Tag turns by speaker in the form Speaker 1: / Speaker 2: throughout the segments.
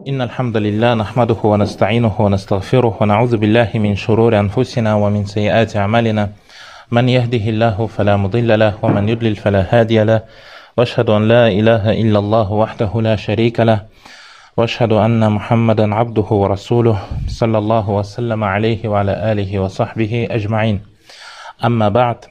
Speaker 1: إن الحمد لله نحمده ونستعينه ونستغفره ونعوذ بالله من شرور أنفسنا ومن سيئات أعمالنا من يهده الله فلا مضل له ومن يضلل فلا هادي له وأشهد أن لا إله إلا الله وحده لا شريك له وأشهد أن محمدا عبده ورسوله صلى الله وسلم عليه وعلى آله وصحبه أجمعين. أما بعد.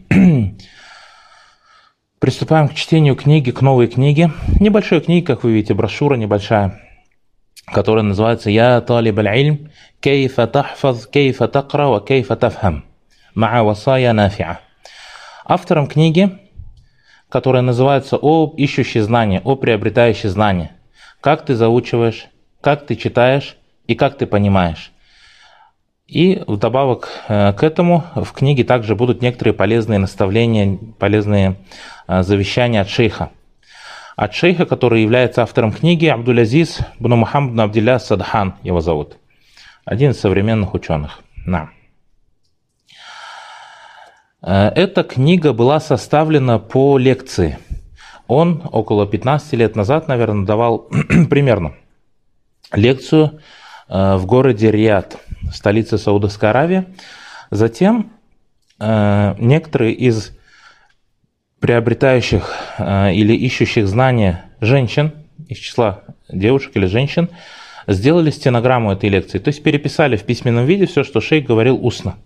Speaker 1: Приступаем к чтению книги, к новой книге. Небольшой книги, как вы видите, брошюра небольшая, которая называется «Я талиб аль-илм, кейфа тахфаз, кейфа такра, ва кейфа тафхам, ма васая нафиа». Автором книги, которая называется «О ищущий знания, о приобретающий знания». Как ты заучиваешь, как ты читаешь и как ты понимаешь. И вдобавок к этому в книге также будут некоторые полезные наставления, полезные завещания от шейха. От шейха, который является автором книги, Абдул-Азиз бн Мухаммад бн Абдилля Садхан его зовут. Один из современных ученых. Да. Эта книга была составлена по лекции. Он около 15 лет назад, наверное, давал примерно лекцию в городе Рияд, столице Саудовской Аравии. Затем некоторые из приобретающих или ищущих знания женщин, из числа девушек или женщин, сделали стенограмму этой лекции, то есть переписали в письменном виде все, что шейх говорил устно.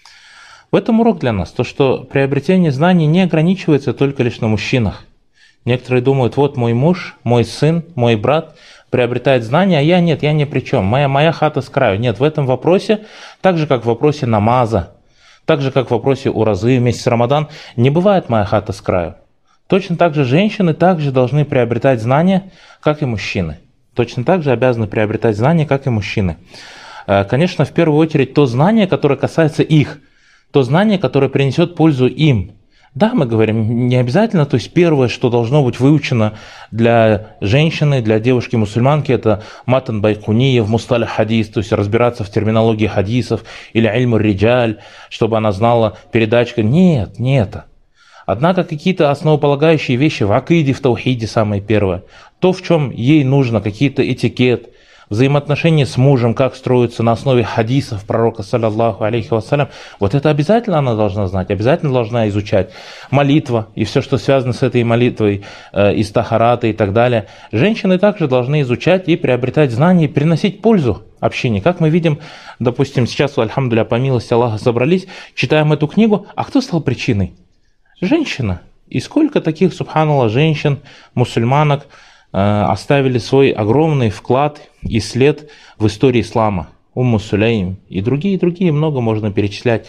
Speaker 1: В этом урок для нас, то что приобретение знаний не ограничивается только лишь на мужчинах. Некоторые думают, вот мой муж, мой сын, мой брат приобретает знания, а я нет, я ни при чем, моя хата с краю. Нет, в этом вопросе, так же как в вопросе намаза, так же как в вопросе уразы в месяц Рамадан, не бывает моя хата с краю. Точно так же женщины также должны приобретать знания, как и мужчины. Точно так же обязаны приобретать знания, как и мужчины. Конечно, в первую очередь то знание, которое касается их, то знание, которое принесет пользу им. Да, мы говорим, не обязательно, то есть первое, что должно быть выучено для женщины, для девушки-мусульманки, это матан байкуния, в мусталях хадис, то есть разбираться в терминологии хадисов, или ильму риджаль, чтобы она знала передачку. Нет, не это. Однако какие-то основополагающие вещи в акиде, в таухиде самое первое, то, в чем ей нужно, какие-то этикет, взаимоотношения с мужем, как строятся на основе хадисов пророка, саллаллаху алейхи вассалям, вот это обязательно она должна знать, обязательно должна изучать. Молитва и все, что связано с этой молитвой, из тахарата и так далее. Женщины также должны изучать и приобретать знания, и приносить пользу общине. Как мы видим, допустим, сейчас, альхамдулилля, по милости Аллаха собрались, читаем эту книгу, а кто стал причиной? Женщина. И сколько таких, субханаллах, женщин, мусульманок, оставили свой огромный вклад и след в истории ислама. Умму Сулейм и другие, много можно перечислять.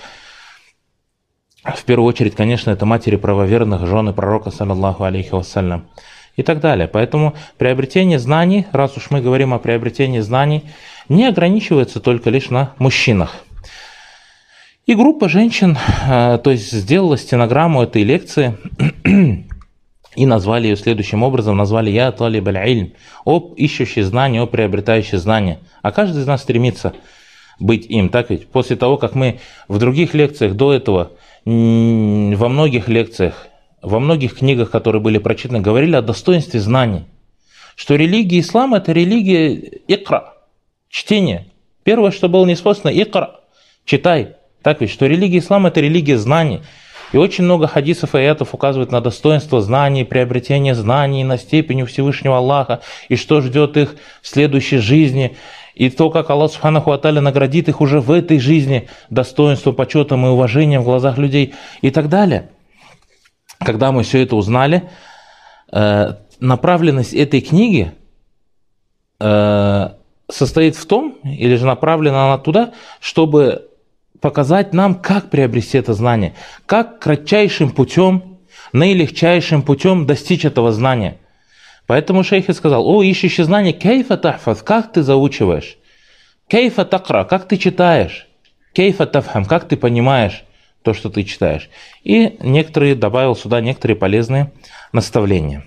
Speaker 1: В первую очередь, конечно, это матери правоверных, жены пророка, саллаллаху алейхи вассалям, и так далее. Поэтому приобретение знаний, раз уж мы говорим о приобретении знаний, не ограничивается только лишь на мужчинах. И группа женщин, то есть сделала стенограмму этой лекции, и назвали ее следующим образом, назвали «Я талиб аль-илм», о ищущий знания, о приобретающий знания. А каждый из нас стремится быть им, так ведь? После того, как мы в других лекциях до этого, во многих лекциях, во многих книгах, которые были прочитаны, говорили о достоинстве знаний, что религия ислама – это религия икра, чтение. Первое, что было неспослано – икра, читай. Так ведь, что религия ислама – это религия знаний. И очень много хадисов и аятов указывают на достоинство знаний, приобретение знаний, на степень у Всевышнего Аллаха, и что ждет их в следующей жизни, и то, как Аллах Субханаху ва Тааля наградит их уже в этой жизни достоинством, почетом и уважением в глазах людей и так далее. Когда мы все это узнали, направленность этой книги состоит в том, или же направлена она туда, чтобы показать нам, как приобрести это знание, как кратчайшим путем, наилегчайшим путем достичь этого знания. Поэтому шейх и сказал: о, ищущий знания, кейфа тахфаз, как ты заучиваешь, кейфа такра, как ты читаешь, кейфа тафхам, как ты понимаешь то, что ты читаешь. И некоторые, добавил сюда некоторые полезные наставления.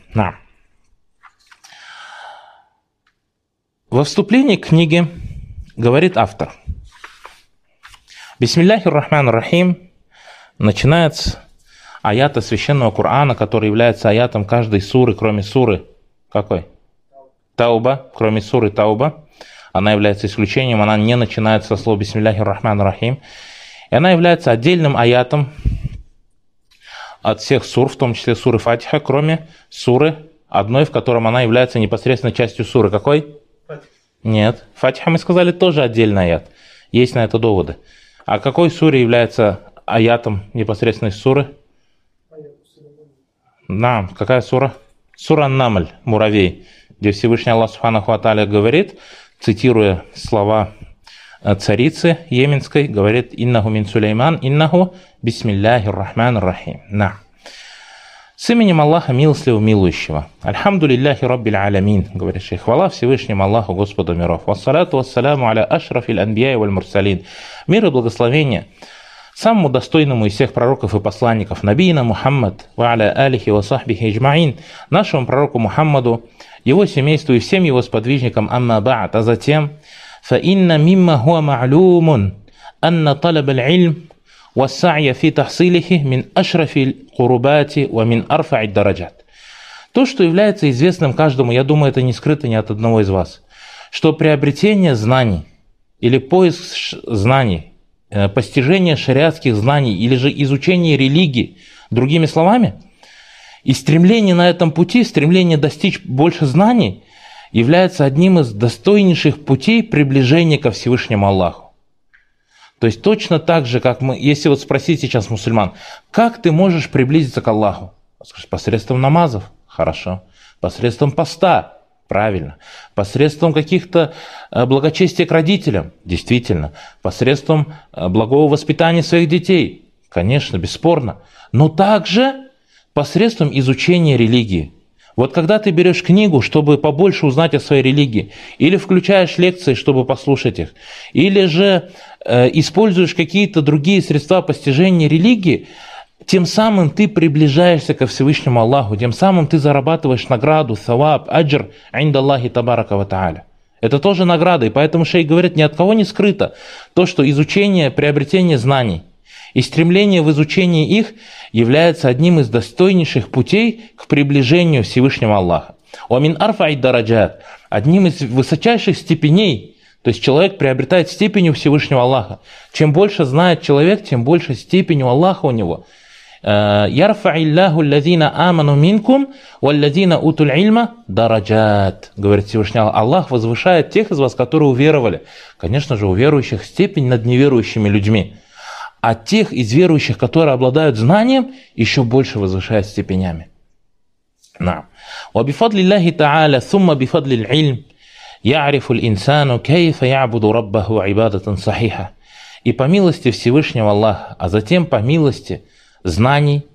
Speaker 1: Во вступлении к книге говорит автор: Бисмилляхи р-Рахман р-Рахим, начинается аята священного Корана, который является аятом каждой суры, кроме суры. Какой? Тауба, кроме суры Тауба, она является исключением, она не начинается со слова «Бисмилляхи рахман рахим». И она является отдельным аятом от всех сур, в том числе суры Фатиха, кроме суры одной, в котором она является непосредственно частью суры. Какой? Фатиха. Нет. Фатиха, мы сказали, тоже отдельный аят. Есть на это доводы. А какой суре является аятом непосредственной суры? Да, какая сура? Сура Намль, муравей, где Всевышний Аллах Субханаху ва Тааля говорит, цитируя слова царицы йеменской, говорит: «Иннаху мин Сулейман, иннаху бисмилляхи рахман рахим». На. С именем Аллаха Милостливого Милующего. Альхамдулиллахи раббиль алямин, говорит шейх. Хвала Всевышнему Аллаху, Господу миров. Вассалату вассаляму аля ашрафиль анбияи валь мурсалин. Мир и благословение самому достойному из всех пророков и посланников, набийна Мухаммад, ва аля алихи ва сахбихи иджмаин, нашему пророку Мухаммаду, его семейству и всем его сподвижникам, амма ба'д, а затем, фа инна мимма хуа ма'лумун, анна талаб аль-илм, ва сa'я фи тахсилихи мин ашрафиль курубати ва мин арфа'ид дараджат. То, что является известным каждому, я думаю, это не скрыто ни от одного из вас, что приобретение знаний или поиск знаний, постижение шариатских знаний или же изучение религии, другими словами, и стремление на этом пути, стремление достичь больше знаний, является одним из достойнейших путей приближения ко Всевышнему Аллаху. То есть точно так же, как мы, если вот спросить сейчас мусульман, как ты можешь приблизиться к Аллаху? Посредством намазов? Хорошо. Посредством поста? Правильно. Посредством каких-то благочестия к родителям? Действительно. Посредством благого воспитания своих детей? Конечно, бесспорно. Но также посредством изучения религии. Вот когда ты берешь книгу, чтобы побольше узнать о своей религии, или включаешь лекции, чтобы послушать их, или же используешь какие-то другие средства постижения религии, тем самым ты приближаешься ко Всевышнему Аллаху, тем самым ты зарабатываешь награду, саваб, аджр, инда Аллахи табарака ва тааля. Это тоже награда, и поэтому шейх говорит, ни от кого не скрыто то, что изучение, приобретение знаний и стремление в изучении их является одним из достойнейших путей к приближению Всевышнего Аллаха. Уамин арфа'ид дараджат, одним из высочайших степеней, то есть человек приобретает степень у Всевышнего Аллаха. Чем больше знает человек, тем больше степень у Аллаха у него. Ярфа'иллаху аллазина аману минкум валлазина утуль ильма дараджат, говорит Всевышний Аллах. Аллах возвышает тех из вас, которые уверовали. Конечно же, у верующих степень над неверующими людьми. А тех из верующих, которые обладают знанием, еще больше возвышает степенями. وبفضل الله تعالى ثم بفضل العلم يعرف الإنسان كيف يعبد ربه عبادة صحيحة. И по милости Всевышнего Аллаха, а затем по милости знаний,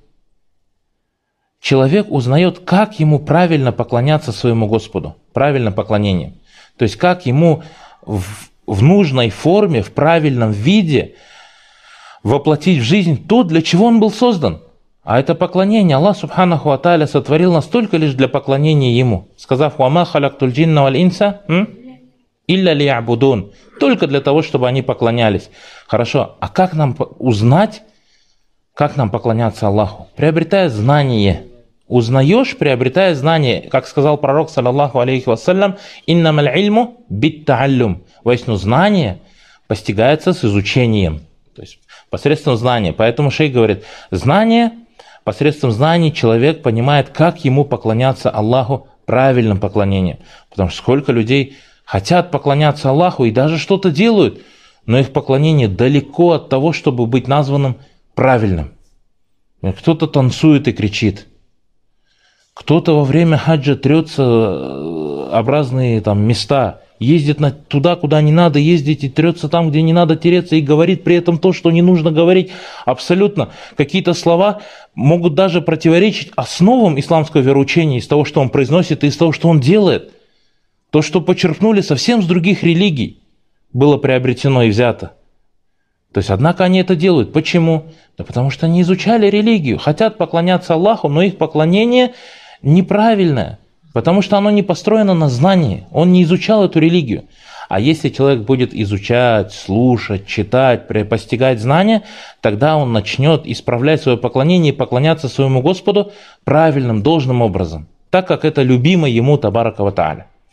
Speaker 1: человек узнает, как ему правильно поклоняться своему Господу, правильным поклонением. То есть, как ему в нужной форме, в правильном виде воплотить в жизнь то, для чего он был создан. А это поклонение. Аллах Субханаху ва Тааля сотворил нас только лишь для поклонения Ему, сказав: «Вама халактуль джинна валь инса илля лиябудун», только для того, чтобы они поклонялись. Хорошо, а как нам узнать, как нам поклоняться Аллаху? Приобретая знание. Узнаешь, приобретая знание. Как сказал пророк, саллаллаху алейхи вассалям, «Иннамаль ильму бит тааллюм». Воистину, знание постигается с изучением. То есть посредством знания. Поэтому шейх говорит, знание, посредством знаний человек понимает, как ему поклоняться Аллаху правильным поклонением. Потому что сколько людей хотят поклоняться Аллаху и даже что-то делают, но их поклонение далеко от того, чтобы быть названным правильным. Кто-то танцует и кричит. Кто-то во время хаджа трется об разные там места, ездит туда, куда не надо ездить, и трется там, где не надо тереться, и говорит при этом то, что не нужно говорить. Абсолютно. Какие-то слова могут даже противоречить основам исламского вероучения из того, что он произносит, и из того, что он делает. То, что почерпнули совсем с других религий, было приобретено и взято. То есть, однако они это делают. Почему? Да потому что они изучали религию, хотят поклоняться Аллаху, но их поклонение неправильное. Потому что оно не построено на знании, он не изучал эту религию. А если человек будет изучать, слушать, читать, постигать знания, тогда он начнет исправлять свое поклонение и поклоняться своему Господу правильным, должным образом, так как это любимо ему табарака ва тааля.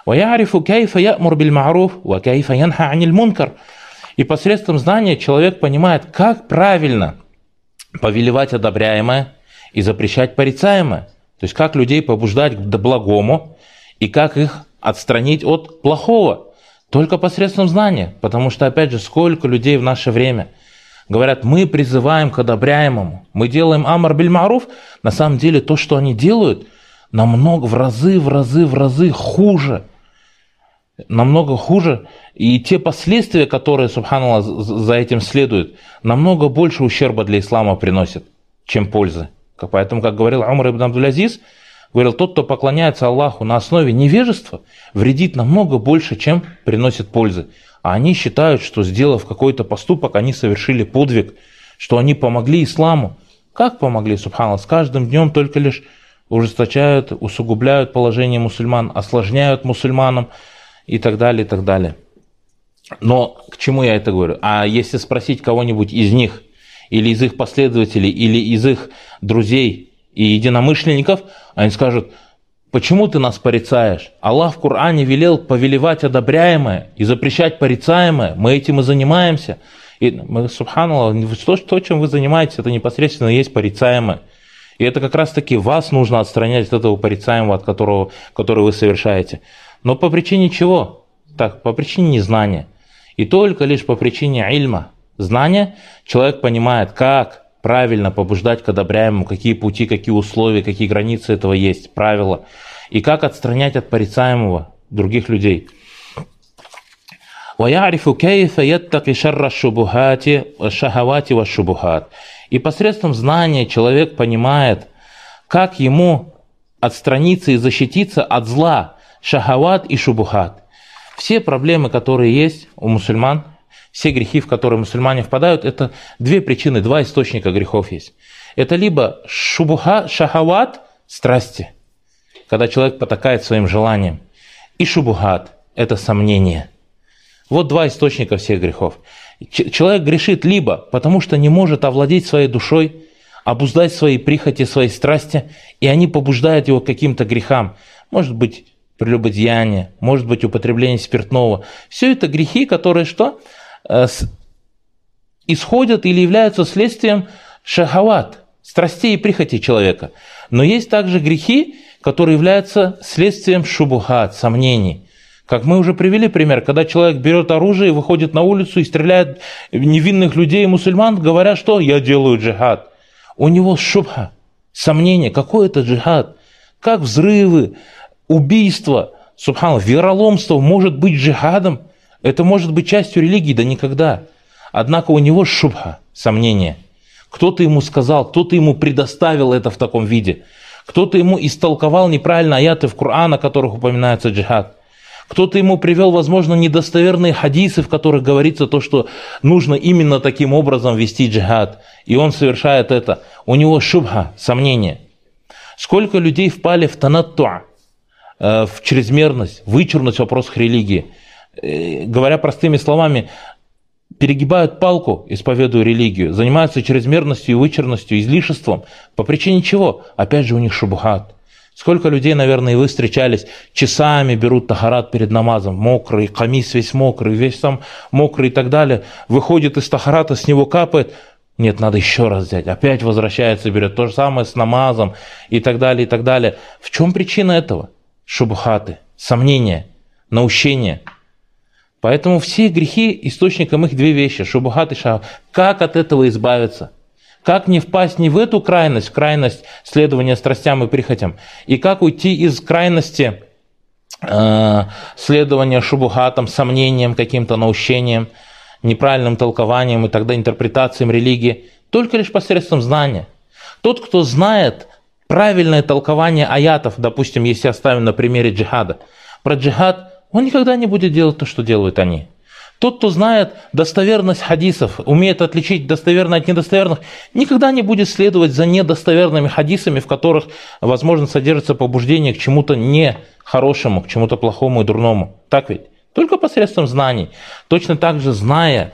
Speaker 1: وَيَعْرِفُ كَيْفَ يَأْمُرُ بِالْمَعْرُوفِ وَكَيْفَ يَنْهَى عَنِ الْمُنْكَرِ. И посредством знания человек понимает, как правильно повелевать одобряемое и запрещать порицаемое. То есть, как людей побуждать к благому и как их отстранить от плохого. Только посредством знания. Потому что, опять же, сколько людей в наше время говорят, мы призываем к одобряемому, мы делаем амар биль маруф. На самом деле, то, что они делают, намного в разы хуже. Намного хуже. И те последствия, которые, субханаллах, за этим следуют, намного больше ущерба для ислама приносят, чем пользы. Поэтому, как говорил Умар ибн Абдуль-Азиз, говорил, тот, кто поклоняется Аллаху на основе невежества, вредит намного больше, чем приносит пользы. А они считают, что, сделав какой-то поступок, они совершили подвиг, что они помогли исламу. Как помогли, субханаллах? С каждым днем только лишь ужесточают, усугубляют положение мусульман, осложняют мусульманам и так далее, и так далее. Но к чему я это говорю? А если спросить кого-нибудь из них, или из их последователей, или из их друзей и единомышленников, они скажут, почему ты нас порицаешь? Аллах в Коране велел повелевать одобряемое и запрещать порицаемое, мы этим и занимаемся. И мы, субханаллах, то, чем вы занимаетесь, это непосредственно есть порицаемое. И это как раз-таки вас нужно отстранять от этого порицаемого, который вы совершаете. Но по причине чего? Так, по причине незнания. И только лишь по причине ильма, знания, человек понимает, как правильно побуждать к одобряемому, какие пути, какие условия, какие границы этого есть, правила, и как отстранять от порицаемого других людей. وَيَعْرِفُ كَيْفَ يَتَّقِ شَرَّ الشُّبُهَاتِ وَالشَّهَوَاتِ وَالشُّبُهَاتِ. И посредством знания человек понимает, как ему отстраниться и защититься от зла, шахават и шубухат. Все проблемы, которые есть у мусульман, все грехи, в которые мусульмане впадают, это две причины, два источника грехов есть. Это либо шубуха, шахават, страсти, когда человек потакает своим желанием, и шубухат, это сомнение. Вот два источника всех грехов. Человек грешит либо потому, что не может овладеть своей душой, обуздать свои прихоти, свои страсти, и они побуждают его к каким-то грехам. Может быть, прелюбодеяние, может быть, употребление спиртного. Все это грехи, которые что? Исходят или являются следствием шахават, страстей и прихоти человека. Но есть также грехи, которые являются следствием шубухат, сомнений. Как мы уже привели пример, когда человек берет оружие, выходит на улицу и стреляет в невинных людей, мусульман, говоря, что «я делаю джихад». У него шубха, сомнение, какой это джихад? Как взрывы, убийства, субханаллах, вероломство может быть джихадом? Это может быть частью религии? Да никогда. Однако у него шубха, сомнение. Кто-то ему сказал, кто-то ему предоставил это в таком виде. Кто-то ему истолковал неправильно аяты в Коране, в которых упоминается джихад. Кто-то ему привел, возможно, недостоверные хадисы, в которых говорится то, что нужно именно таким образом вести джихад. И он совершает это. У него шубха, сомнение. Сколько людей впали в танаттуа, в чрезмерность, вычурность в вопросах религии. Говоря простыми словами, перегибают палку, исповедуя религию, занимаются чрезмерностью, вычурностью, излишеством. По причине чего? Опять же у них шубхат. Сколько людей, наверное, и вы встречались, часами берут тахарат перед намазом, мокрый, камис весь мокрый, весь сам мокрый и так далее. Выходит из тахарата, с него капает. Нет, надо еще раз взять. Опять возвращается, берет то же самое с намазом и так далее, и так далее. В чем причина этого? Шубхаты, сомнения, наущения. Поэтому все грехи, источником их две вещи, шубхат и шахават. Как от этого избавиться? Как не впасть не в эту крайность, в крайность следования страстям и прихотям, и как уйти из крайности следования шубухатам, сомнениям, каким-то наущением, неправильным толкованием и тогда интерпретациям религии, только лишь посредством знания. Тот, кто знает правильное толкование аятов, допустим, если оставим на примере джихада, про джихад, он никогда не будет делать то, что делают они. Тот, кто знает достоверность хадисов, умеет отличить достоверное от недостоверных, никогда не будет следовать за недостоверными хадисами, в которых, возможно, содержится побуждение к чему-то нехорошему, к чему-то плохому и дурному. Так ведь? Только посредством знаний. Точно так же, зная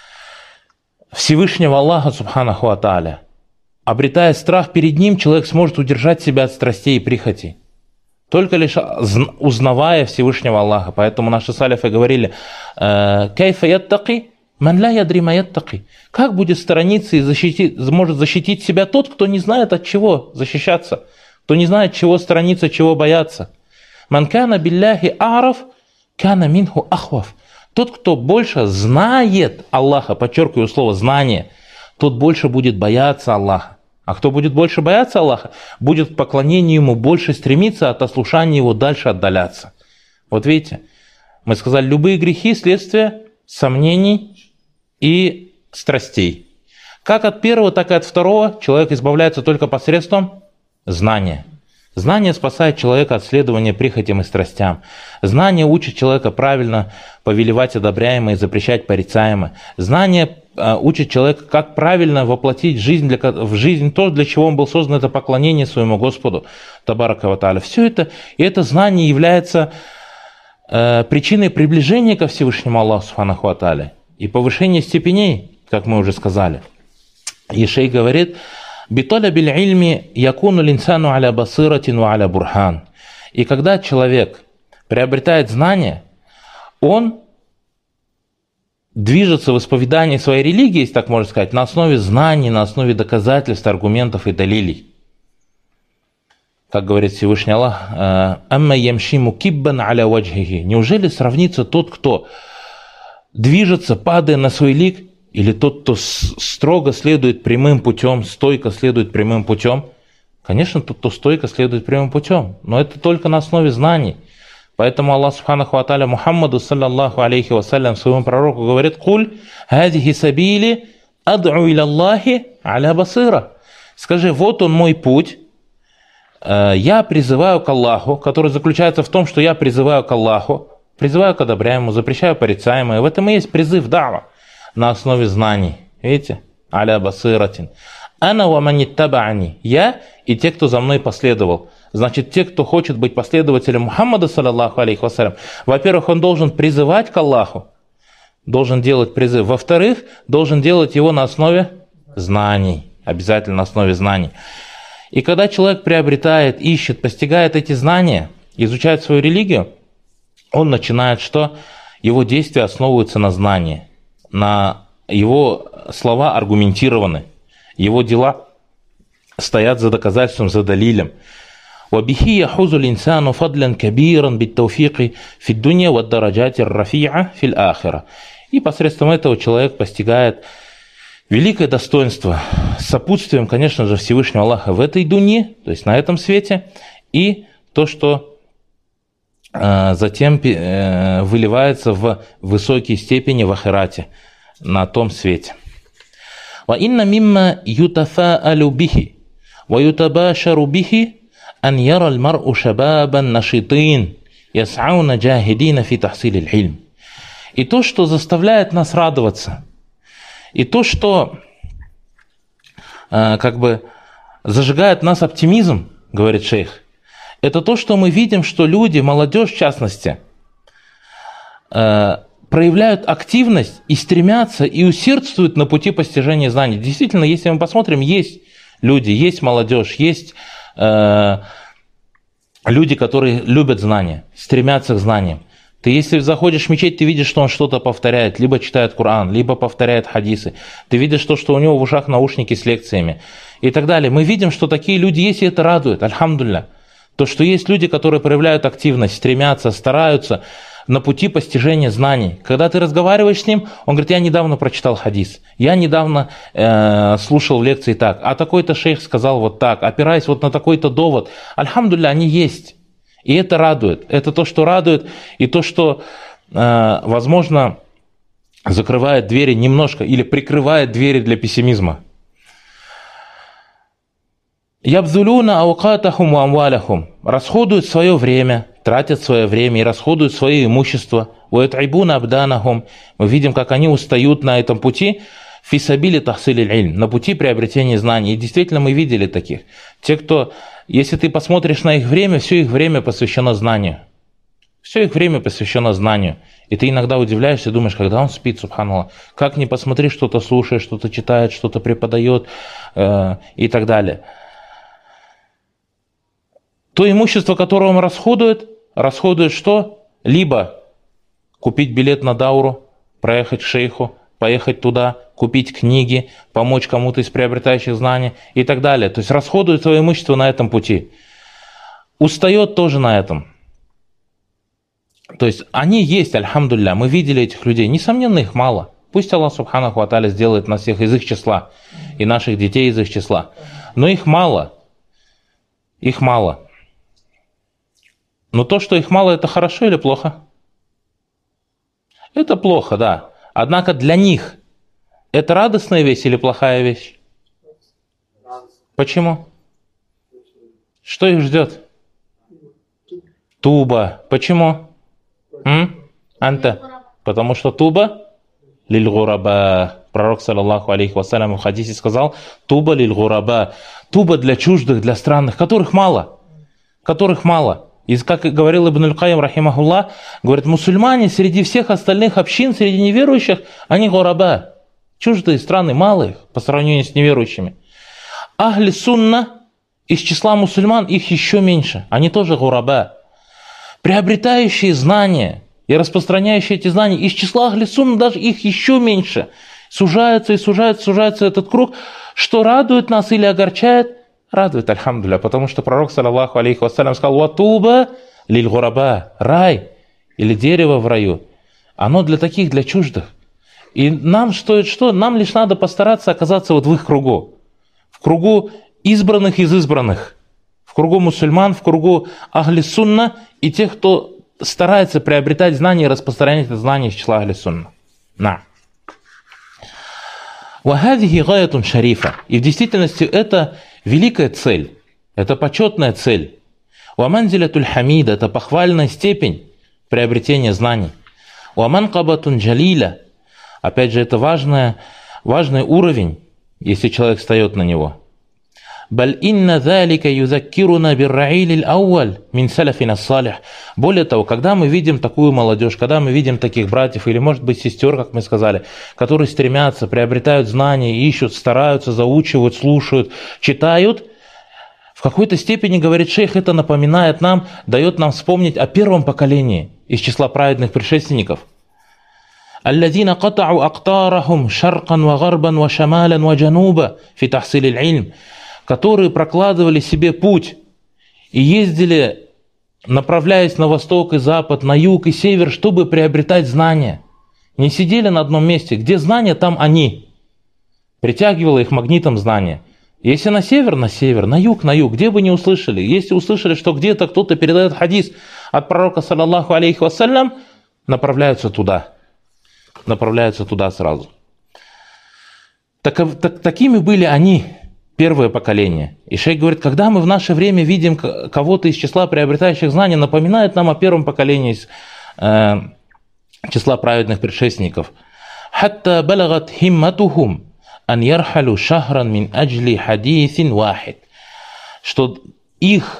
Speaker 1: Всевышнего Аллаха, субханаху ва тааля, обретая страх перед Ним, человек сможет удержать себя от страстей и прихотей. только лишь узнавая Всевышнего Аллаха. Поэтому наши салифы говорили: «Кайфа яттаки ман ла ядри ма яттаки». Как будет сторониться и может защитить себя тот, кто не знает, от чего защищаться, кто не знает, чего сторониться, чего бояться. «Ман кана билляхи а'раф, кана минху ахваф». Тот, кто больше знает Аллаха, подчеркиваю слово «знание», тот больше будет бояться Аллаха. А кто будет больше бояться Аллаха, будет к поклонению Ему больше стремиться, от ослушания Его дальше отдаляться. Вот видите, мы сказали, любые грехи – следствие сомнений и страстей. Как от первого, так и от второго человек избавляется только посредством знания. Знание спасает человека от следования прихотям и страстям. Знание учит человека правильно повелевать одобряемое и запрещать порицаемое. Знание учит человека, как правильно воплотить в жизнь то, для чего он был создан, это поклонение своему Господу. Табарака ва тааля. Все это, и это знание является причиной приближения ко Всевышнему Аллаху субханаху ва тааля и повышения степеней, как мы уже сказали. И шейх говорит: «Биталябиль ильми якуну линсану аля басиратин ва аля бурхан». И когда человек приобретает знания, он движется в исповедании своей религии, если так можно сказать, на основе знаний, на основе доказательств, аргументов и далилей. Как говорит Всевышний Аллах: «Амма ямши мукиббан аля ваджхихи». Неужели сравнится тот, кто движется, падая на свой лик, или тот, кто строго следует прямым путем, стойко следует прямым путем? Конечно, тот, кто стойко следует прямым путем, но это только на основе знаний. Поэтому Аллах субханаху ва тааля Мухаммаду саллаллаху алейхи вассалям, своему пророку, говорит: «Куль хазихи сабили ад'у иля Аллахи аля басира». Скажи, вот он мой путь, я призываю к Аллаху, который заключается в том, что я призываю к Аллаху, призываю к одобряемому, запрещаю порицаемое. В этом и есть призыв дава на основе знаний. Видите? Аля басиратин. Ана ва ман иттаба'ани. Я и те, кто за мной последовал. Значит, те, кто хочет быть последователем Мухаммада, саллаллаху алейхи вассалям, во-первых, он должен призывать к Аллаху, должен делать призыв. Во-вторых, должен делать его на основе знаний. Обязательно на основе знаний. И когда человек приобретает, ищет, постигает эти знания, изучает свою религию, он начинает что? Его действия основываются на знании. Его слова аргументированы, его дела стоят за доказательством, за далилем. وَبِهِ يَحُوزُ الْإِنسَانُ فَضْلًا كَبِيرًا بِالتَّوْفِيقِ فِي الدُّنْيَا وَالدَّرَجَاتِ الرَّفِيعَةِ فِي الْآخِرَةِ. И посредством этого человек постигает великое достоинство с сопутствием, конечно же, Всевышнего Аллаха в этой дуне, то есть на этом свете, и то, что затем выливается в высокие степени в ахирате, на том свете. وَإِنَّ مِمَّا يُتَفَاءَلُ بِهِ وَيُتَبَاشَرُ بِهِ أَنْ يَرَى الْمَرْءُ شَبَابًا نَشِطِينَ يَسْعَوْنَ جَاهِدِينَ فِي تَحْصِيلِ الْعِلْمِ. И то, что заставляет нас радоваться, и то, что как бы зажигает в нас оптимизм, говорит шейх, это то, что мы видим, что люди, молодежь в частности, проявляют активность и стремятся, и усердствуют на пути постижения знаний. Действительно, если мы посмотрим, есть люди, есть молодежь, есть люди, которые любят знания, стремятся к знаниям. Ты, если заходишь в мечеть, ты видишь, что он что-то повторяет, либо читает Коран, либо повторяет хадисы. Ты видишь то, что у него в ушах наушники с лекциями и так далее. Мы видим, что такие люди есть, и это радует, альхамдулилля. То, что есть люди, которые проявляют активность, стремятся, стараются на пути постижения знаний. Когда ты разговариваешь с ним, он говорит: я недавно прочитал хадис, я недавно слушал лекции так, а такой-то шейх сказал вот так, опираясь вот на такой-то довод. Альхамдулилля, они есть. И это радует. Это то, что радует, и то, что, возможно, закрывает двери немножко или прикрывает двери для пессимизма. Ябзулюна аукатахум ва амвалахум. Расходуют свое время, тратят свое время и расходуют свое имущество. Уэтайбуна абданахум. Мы видим, как они устают на этом пути. Фисабили тахсили ильм. На пути приобретения знаний. И действительно мы видели таких. Те, кто, если ты посмотришь на их время, все их время посвящено знанию. Все их время посвящено знанию. И ты иногда удивляешься и думаешь, когда он спит, субханаллах. Как ни посмотри, что-то слушает, что-то читает, что-то преподает и так далее. то имущество, которое он расходует что? Либо купить билет на дауру, проехать к шейху, поехать туда, купить книги, помочь кому-то из приобретающих знаний и так далее. То есть расходует свое имущество на этом пути. Устает тоже на этом. То есть они есть, альхамдулилля, мы видели этих людей. Несомненно, их мало. Пусть Аллах Субханаху ва Тааля сделает нас всех из их числа, и наших детей из их числа. Но их мало. Их мало. Но то, что их мало, это хорошо или плохо? Это плохо, да. Однако для них это радостная вещь или плохая вещь? Почему? Что их ждет? Туба. Почему? Анта? Потому что туба лиль-гураба. Пророк, саллаллаху алейхи вассалям, в хадисе сказал: туба лиль-гураба. Туба для чуждых, для странных, которых мало. Которых мало. И как говорил Ибн аль-Кайим, рахимахуллах, говорит, мусульмане среди всех остальных общин, среди неверующих, они гураба. Чуждые страны, мало их по сравнению с неверующими. Ахли сунна из числа мусульман их еще меньше. Они тоже гураба. Приобретающие знания и распространяющие эти знания из числа ахли сунна даже их еще меньше. Сужается и сужается этот круг. Что радует нас или огорчает? Радует, альхамдулилля, потому что пророк, саллаллаху алейхи вассалям, сказал: «Ватуба лиль-гураба». Рай или дерево в раю, оно для таких, для чуждых. И нам стоит что? Нам лишь надо постараться оказаться вот в их кругу. В кругу избранных из избранных. В кругу мусульман, в кругу ахли сунна и тех, кто старается приобретать знания и распространять это знание из числа ахли сунна. На. «Вахадихи гаятун шарифа». И в действительности это великая цель, это почетная цель. «Ваманзилятуль хамида» – это похвальная степень приобретения знаний. «Ваманкабатун джалиля» – опять же, это важный уровень, если человек встает на него. «Баль инна залика юзаккируна бирраиль ауаль мин салафина салих». Более того, когда мы видим такую молодежь, когда мы видим таких братьев или, может быть, сестер, как мы сказали, которые стремятся, приобретают знания, ищут, стараются, заучивают, слушают, читают, в какой-то степени, говорит шейх, это напоминает нам, дает нам вспомнить о первом поколении из числа праведных предшественников. «Алладина катау актарахум шаркан ва гарбан ва шамалян ва джануба фи тахсилиль ильм», которые прокладывали себе путь и ездили, направляясь на восток и запад, на юг и север, чтобы приобретать знания. Не сидели на одном месте. Где знания, там они. Притягивало их магнитом знания. Если на север, на юг, где бы не услышали. Если услышали, что где-то кто-то передает хадис от пророка, саллаллаху алейхи вассалям, направляются туда. Направляются туда сразу. Такими были они. Первое поколение. И шейх говорит, когда мы в наше время видим кого-то из числа приобретающих знаний, напоминает нам о первом поколении из числа праведных предшественников. «Хатта балагат химматухум ан ярхалу шахран мин аджли хадисин вахид». Что их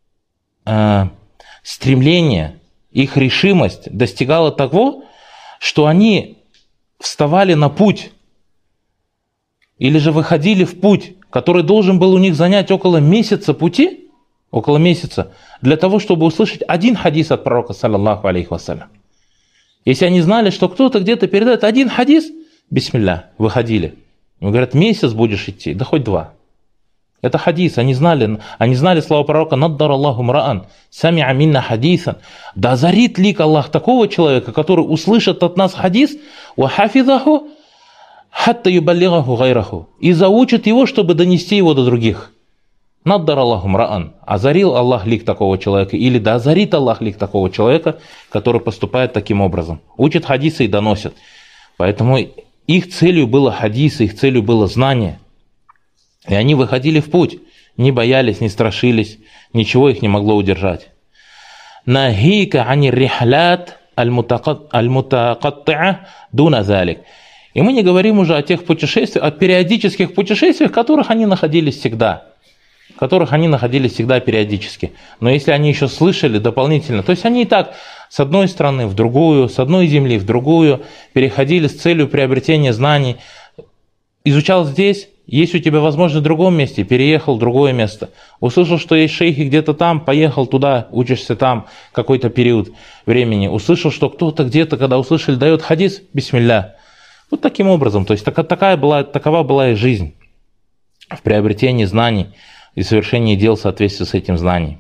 Speaker 1: стремление, их решимость достигала того, что они вставали на путь или же выходили в путь, который должен был у них занять около месяца пути, для того, чтобы услышать один хадис от пророка, саллаллаху алейхи вассалям. Если они знали, что кто-то где-то передает один хадис, бисмилля, выходили. Им говорят, месяц будешь идти, да хоть 2. Это хадис, они знали слова пророка, наддар Аллаху мраан, сами'а минна хадисан. Да озарит лик Аллах такого человека, который услышит от нас хадис, ва хафизаху, хатта юбаллигаху гайраху, и заучит его, чтобы донести его до других. Наддар Аллаху мраан, озарил Аллах лик такого человека, или да озарит Аллах лик такого человека, который поступает таким образом. Учит хадисы и доносит. Поэтому их целью было хадисы, их целью было знание. И они выходили в путь, не боялись, не страшились, ничего их не могло удержать. Нахика ани рихлят аль-мутакатти'а дуна залик. И мы не говорим уже о тех путешествиях, о периодических путешествиях, в которых они находились всегда. Периодически. Но если они еще слышали дополнительно, то есть они и так с одной страны в другую, с одной земли в другую, переходили с целью приобретения знаний. Изучал здесь, есть у тебя возможность в другом месте, переехал в другое место. Услышал, что есть шейхи где-то там, поехал туда, учишься там какой-то период времени. Услышал, что кто-то где-то, когда услышали, дает хадис, бисмилля. Вот таким образом, то есть такова была и жизнь в приобретении знаний и совершении дел в соответствии с этим знанием.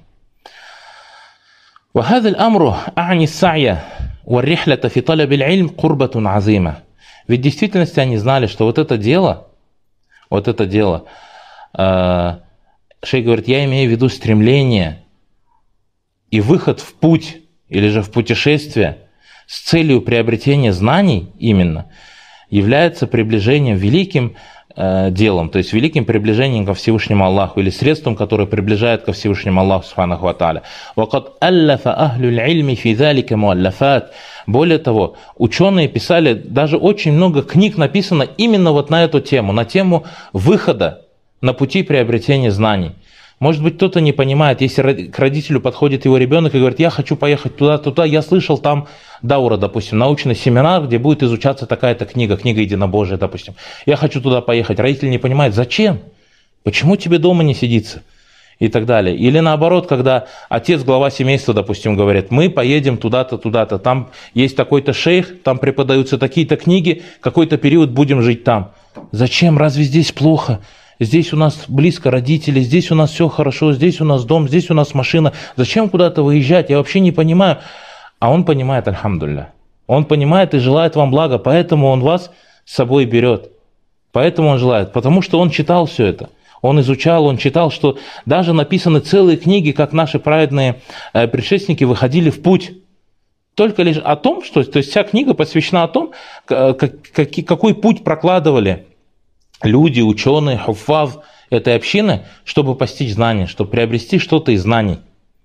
Speaker 1: وهذا الأمر أعني السعي والرحلة في طلب العلم قربة عظيمة. Ведь в действительности они знали, что вот это дело, шейх говорит, я имею в виду стремление и выход в путь или же в путешествие с целью приобретения знаний именно является приближением великим делом, то есть великим приближением ко Всевышнему Аллаху или средством, которое приближает ко Всевышнему Аллаху субханаху ва тааля. Более того, ученые писали, даже очень много книг написано именно вот на эту тему, на тему выхода на пути приобретения знаний. Может быть, кто-то не понимает, если к родителю подходит его ребенок и говорит, я хочу поехать туда, я слышал там даура, допустим, научный семинар, где будет изучаться такая-то книга единобожия, допустим. Я хочу туда поехать. Родитель не понимает, зачем? Почему тебе дома не сидится? И так далее. Или наоборот, когда отец, глава семейства, допустим, говорит, мы поедем туда-то, туда-то, там есть такой-то шейх, там преподаются такие-то книги, какой-то период будем жить там. Зачем? Разве здесь плохо? Здесь у нас близко родители, здесь у нас все хорошо, здесь у нас дом, здесь у нас машина. Зачем куда-то выезжать? Я вообще не понимаю. А он понимает, альхамдулилля. Он понимает и желает вам блага, поэтому он вас с собой берет. Поэтому он желает, потому что он читал все это. Он изучал, он читал, что даже написаны целые книги, как наши праведные предшественники выходили в путь. Только лишь о том, что, то есть вся книга посвящена о том, какой путь прокладывали люди, ученые, хуффаз этой общины, чтобы постичь знания, чтобы приобрести что-то из знаний.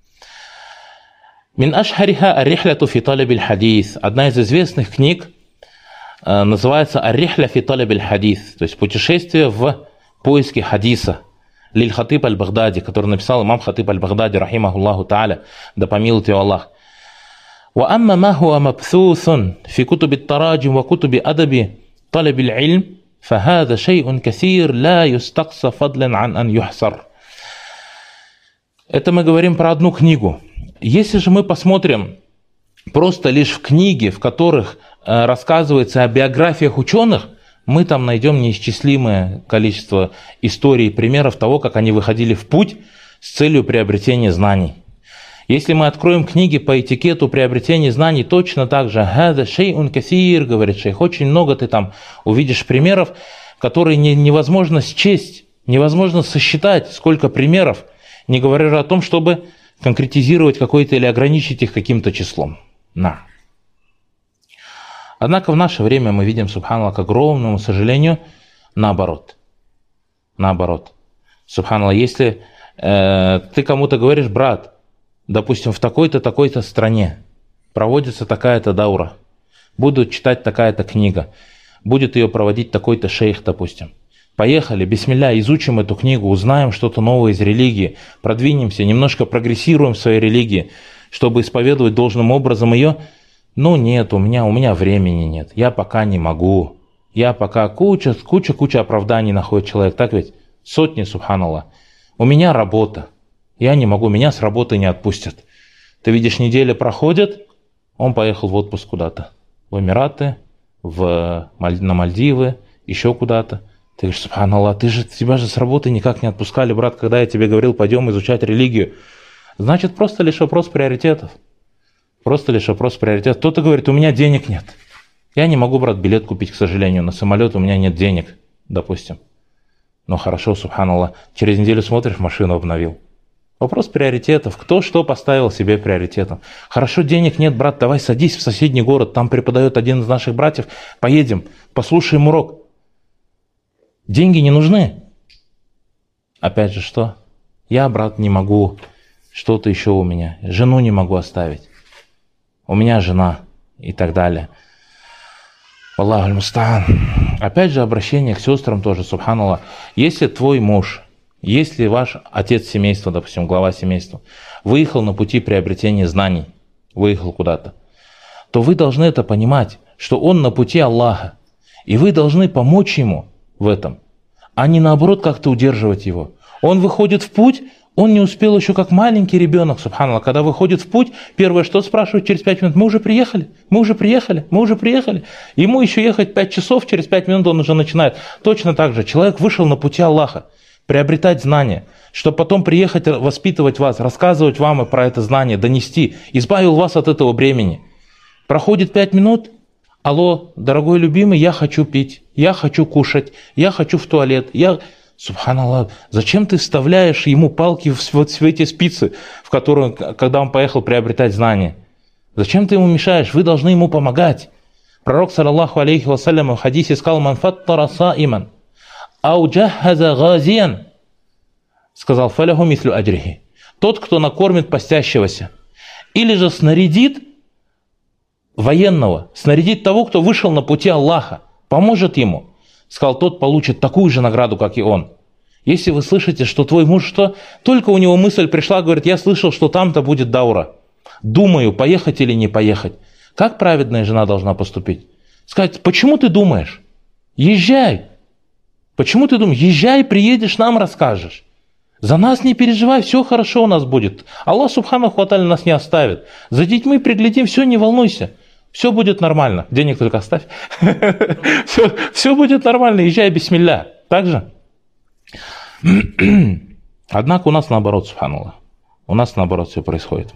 Speaker 1: Мин ашхариха ар-рихляту фи талаб аль-хадис. Одна из известных книг называется ар-рихля фи талаб аль-хадис, то есть путешествие в поиске хадиса. Лиль-Хатиб аль-Багдади, который написал имам Хатиб аль-Багдади, рахимахуллаху та'аля, да помилует его Аллах. وأما ما هو مبثوث في كتب التراجم وكتب أدب طلب العلم فهذا شيء كثير لا يستقصى فضلا عن أن يحصر. Это мы говорим про одну книгу. Если же мы посмотрим просто лишь в книги, в которых рассказывается о биографиях ученых, мы там найдем неисчислимое количество историй и примеров того, как они выходили в путь с целью приобретения знаний. Если мы откроем книги по этикету приобретения знаний, точно так же «Хаза шейун касир», говорит шейх, очень много ты там увидишь примеров, которые невозможно счесть, невозможно сосчитать, сколько примеров, не говоря о том, чтобы конкретизировать какое-то или ограничить их каким-то числом. На. Однако в наше время мы видим, субханаллах, к огромному сожалению, наоборот. Наоборот. Субханаллах, если ты кому-то говоришь, брат, допустим, в такой-то, такой-то стране проводится такая-то даура, будут читать такая-то книга, будет ее проводить такой-то шейх, допустим. Поехали, бисмилля, изучим эту книгу, узнаем что-то новое из религии, продвинемся, немножко прогрессируем в своей религии, чтобы исповедовать должным образом ее. Ну нет, у меня времени нет, я пока не могу. Я пока куча оправданий находит человек, так ведь? Сотни, субханаллах. У меня работа. Я не могу, меня с работы не отпустят. Ты видишь, неделя проходит, он поехал в отпуск куда-то. В Эмираты, на Мальдивы, еще куда-то. Ты говоришь, субханаллах, тебя же с работы никак не отпускали, брат, когда я тебе говорил, пойдем изучать религию. Значит, просто лишь вопрос приоритетов. Просто лишь вопрос приоритетов. Кто-то говорит, у меня денег нет. Я не могу, брат, билет купить, к сожалению, на самолет, у меня нет денег, допустим. Ну хорошо, субханаллах, через неделю смотришь, машину обновил. Вопрос приоритетов. Кто что поставил себе приоритетом. Хорошо, денег нет, брат, давай садись в соседний город, там преподает один из наших братьев, поедем, послушаем урок. Деньги не нужны. Опять же, что? Я, брат, не могу, что-то еще у меня, жену не могу оставить. У меня жена и так далее. Аллаху аль-мустаан. Опять же, обращение к сестрам тоже, субханаллах. Если твой муж, если ваш отец семейства, допустим, глава семейства, выехал на пути приобретения знаний, выехал куда-то, то вы должны это понимать, что он на пути Аллаха, и вы должны помочь ему в этом. а не наоборот как-то удерживать его. Он выходит в путь, он не успел еще как маленький ребенок, субханаллах, когда выходит в путь, первое, что спрашивают через 5 минут, мы уже приехали. Ему еще ехать 5 часов, через 5 минут он уже начинает. Точно так же, человек вышел на пути Аллаха, приобретать знания, чтобы потом приехать воспитывать вас, рассказывать вам про это знание, донести, избавил вас от этого бремени. Проходит 5 минут, алло, дорогой любимый, я хочу пить, я хочу кушать, я хочу в туалет, Субханаллах, зачем ты вставляешь ему палки в эти спицы, в которые, когда он поехал приобретать знания? Зачем ты ему мешаешь? Вы должны ему помогать. Пророк, саллаллаху алейхи вассалям, в хадисе сказал, «Ман фаттара саиман, ау джахаза газиян», сказал, «фаляху мислю аджрихи». Тот, кто накормит постящегося, или же снарядит военного, снарядит того, кто вышел на пути Аллаха, поможет ему, сказал, тот получит такую же награду, как и он. Если вы слышите, что твой муж, что только у него мысль пришла, говорит, я слышал, что там-то будет даура. Думаю, поехать или не поехать. Как праведная жена должна поступить? Сказать, почему ты думаешь? Езжай. Почему ты думаешь? Езжай, приедешь, нам расскажешь. За нас не переживай, все хорошо у нас будет. Аллах субханаху ва тааля нас не оставит. За детьми приглядим, все, не волнуйся. Все будет нормально. Денег только оставь. Все будет нормально, езжай, бисмилля. Так же? Однако у нас наоборот, субханаллах. У нас наоборот все происходит.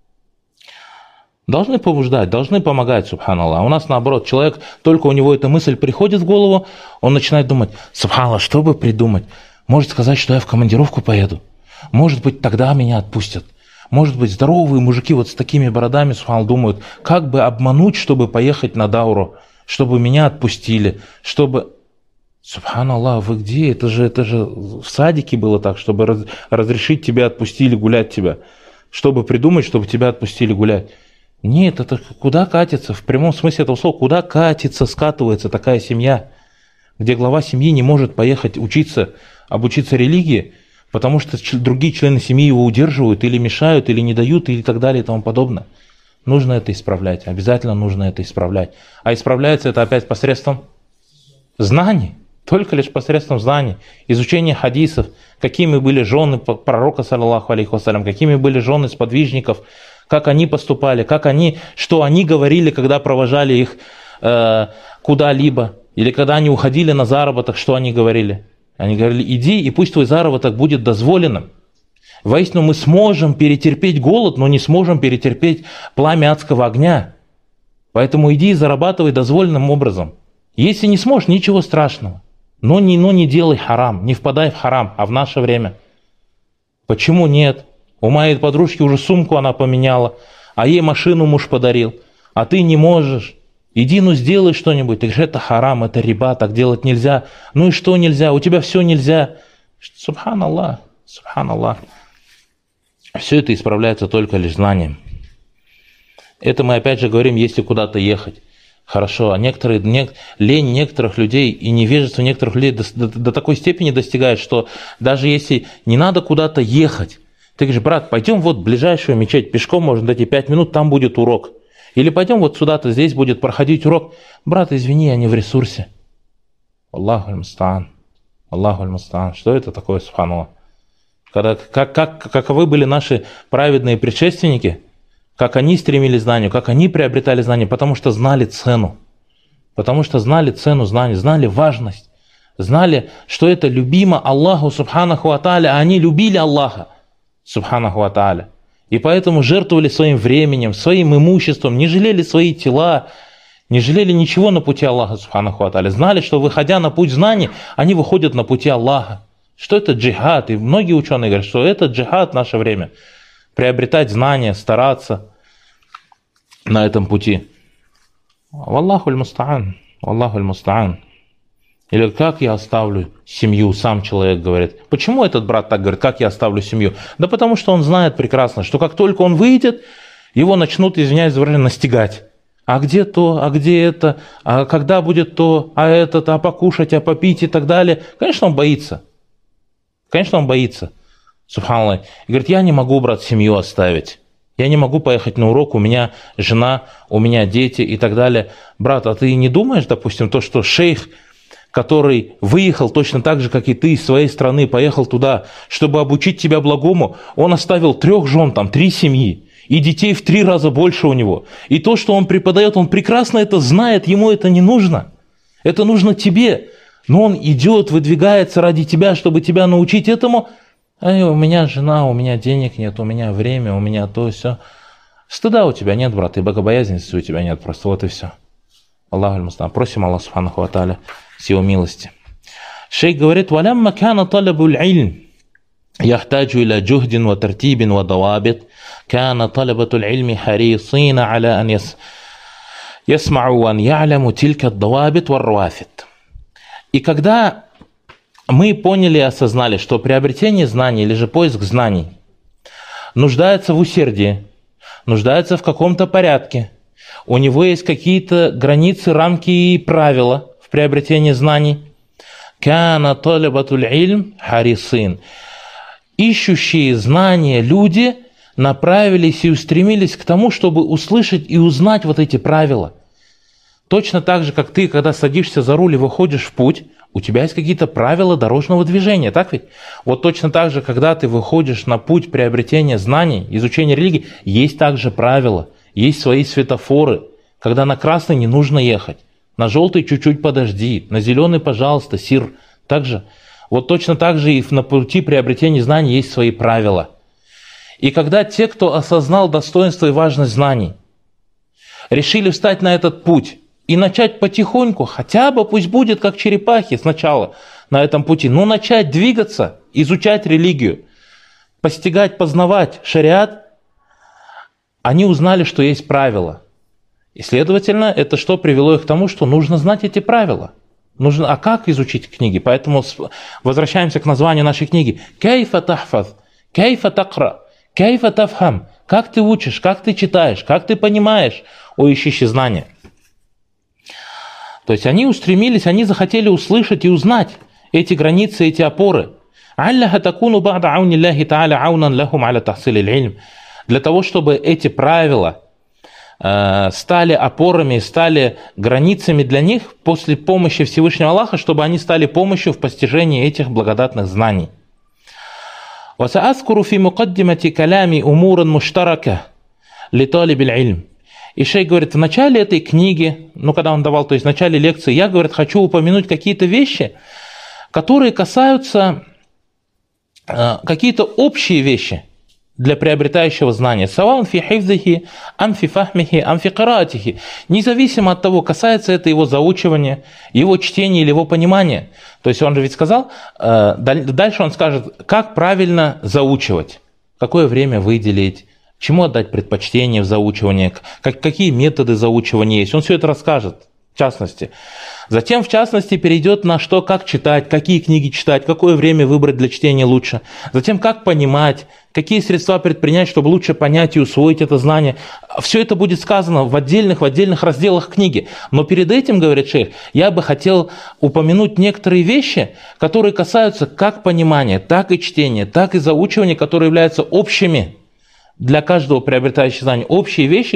Speaker 1: Должны побуждать, должны помогать, субханаллах. А у нас наоборот, человек, только у него эта мысль приходит в голову, он начинает думать, субханаллах, что бы придумать? Может сказать, что я в командировку поеду. Может быть, тогда меня отпустят. Может быть, здоровые мужики вот с такими бородами, субханаллах, думают, как бы обмануть, чтобы поехать на дауру, чтобы меня отпустили, чтобы... Субханаллах, вы где? Это же в садике было так, чтобы разрешить тебе отпустили гулять тебя. Чтобы придумать, чтобы тебя отпустили гулять. Нет, это куда катится, в прямом смысле этого слова, куда катится, скатывается такая семья, где глава семьи не может поехать обучиться религии, потому что другие члены семьи его удерживают, или мешают, или не дают, или так далее и тому подобное. Нужно это исправлять, обязательно нужно это исправлять. А исправляется это опять посредством знаний, только лишь посредством знаний, изучения хадисов, какими были жены пророка, саллаллаху алейхи вассалям, какими были жены сподвижников, как они поступали, что они говорили, когда провожали их куда-либо, или когда они уходили на заработок, что они говорили. Они говорили, иди, и пусть твой заработок будет дозволенным. Воистину мы сможем перетерпеть голод, но не сможем перетерпеть пламя адского огня. Поэтому иди и зарабатывай дозволенным образом. Если не сможешь, ничего страшного. Но не делай харам, не впадай в харам, а в наше время. Почему нет? У моей подружки уже сумку она поменяла, а ей машину муж подарил, а ты не можешь. Иди, сделай что-нибудь. Ты говоришь, это харам, это риба, так делать нельзя. Ну и что нельзя? У тебя все нельзя. Субханаллах, субханаллах. Все это исправляется только лишь знанием. Это мы опять же говорим, если куда-то ехать. Хорошо, а лень некоторых людей и невежество некоторых людей до такой степени достигает, что даже если не надо куда-то ехать, ты говоришь, брат, пойдем вот в ближайшую мечеть, пешком можно дойти 5 минут, там будет урок. Или пойдем вот сюда-то, здесь будет проходить урок. Брат, извини, я не в ресурсе. Аллаху аль-мустаан. Аллаху аль-мустаан. Что это такое, субханаллах? Каковы были наши праведные предшественники, как они стремились к знанию, как они приобретали знания, потому что знали цену. Потому что знали цену знаний, знали важность. Знали, что это любимо Аллаху, субханаху ва тааля, а они любили Аллаха, субханаху ва тааля. И поэтому жертвовали своим временем, своим имуществом, не жалели свои тела, не жалели ничего на пути Аллаха, субханаху ва тааля. Знали, что выходя на путь знаний, они выходят на пути Аллаха. Что это джихад? И многие ученые говорят, что это джихад в наше время. Приобретать знания, стараться на этом пути. Валлаху аль-мустаан. Валлаху аль-мустаан. Или как я оставлю семью, сам человек говорит. Почему этот брат так говорит, как я оставлю семью? Да потому что он знает прекрасно, что как только он выйдет, его начнут, извиняюсь за выражение, настигать. А где то, а где это, а когда будет то, а это, а покушать, а попить и так далее. Конечно, он боится. Конечно, он боится. Субханаллах. И говорит, я не могу, брат, семью оставить. Я не могу поехать на урок, у меня жена, у меня дети и так далее. Брат, а ты не думаешь, допустим, то, что шейх который выехал точно так же, как и ты, из своей страны, поехал туда, чтобы обучить тебя благому, он оставил 3 жен, 3 семьи, и детей в 3 раза больше у него. И то, что он преподает, он прекрасно это знает, ему это не нужно. Это нужно тебе. Но он идет, выдвигается ради тебя, чтобы тебя научить этому. У меня жена, у меня денег нет, у меня время, у меня то, все. Стыда у тебя нет, брат, и богобоязненности у тебя нет, просто вот и все. Аллаху аль-мустан. Просим Аллаха субханаху ва тааля с его милости. Шейх говорит: «Валямма кана талабу аль-илм яхтаджу иля джухдин ва тартибин ва давабит, кана талабату аль-илми харисина аля ан ясмау ва ан я'ляму тилька ад-давабит ва ар-равафит». И когда мы поняли и осознали, что приобретение знаний или же поиск знаний нуждается в усердии, нуждается в каком-то порядке, у него есть какие-то границы, рамки и правила в приобретении знаний. Кана талабатуль ильм харисин. Ищущие знания люди направились и устремились к тому, чтобы услышать и узнать вот эти правила. Точно так же, как ты, когда садишься за руль и выходишь в путь, у тебя есть какие-то правила дорожного движения, так ведь? Вот точно так же, когда ты выходишь на путь приобретения знаний, изучения религии, есть также правила. Есть свои светофоры, когда на красный не нужно ехать, на желтый чуть-чуть подожди, на зеленый, пожалуйста, сир. Также, вот точно так же и на пути приобретения знаний есть свои правила. И когда те, кто осознал достоинство и важность знаний, решили встать на этот путь и начать потихоньку, хотя бы пусть будет как черепахи сначала на этом пути, но начать двигаться, изучать религию, постигать, познавать шариат, они узнали, что есть правила. И, следовательно, это что привело их к тому, что нужно знать эти правила. А как изучить книги? Поэтому возвращаемся к названию нашей книги. «Кейфа тахфаз», «Кейфа такра», «Кейфа тафхам». Как ты учишь, как ты читаешь, как ты понимаешь, о ищущий знания. То есть они устремились, они захотели услышать и узнать эти границы, эти опоры. «Алляха такуну ба'да ауни Аллахи та'аля аунан лахум аля тахсили аль-илм». Для того, чтобы эти правила стали опорами, стали границами для них после помощи Всевышнего Аллаха, чтобы они стали помощью в постижении этих благодатных знаний. وَسَأَذْكُرُ فِي مُقَدِّمَةِ كَلَامِ أُمُورًا مُشْتَرَكَةً لِطَالِبِ الْعِلْمِ. И шейх говорит, в начале этой книги, когда он давал, то есть в начале лекции, я, говорит, хочу упомянуть какие-то вещи, которые касаются, какие-то общие вещи для приобретающего знания. Саваун фи хифзихи, ам фи фахмихи, ам фи караатихи. Независимо от того, касается это его заучивания, его чтения или его понимания. То есть он же ведь сказал, дальше он скажет, как правильно заучивать, какое время выделить, чему отдать предпочтение в заучивании, какие методы заучивания есть. Он все это расскажет, в частности. Затем, в частности, перейдет на что, как читать, какие книги читать, какое время выбрать для чтения лучше. Затем, как понимать, какие средства предпринять, чтобы лучше понять и усвоить это знание. Все это будет сказано в отдельных разделах книги. Но перед этим, говорит шейх, я бы хотел упомянуть некоторые вещи, которые касаются как понимания, так и чтения, так и заучивания, которые являются общими для каждого приобретающего знания. Общие вещи,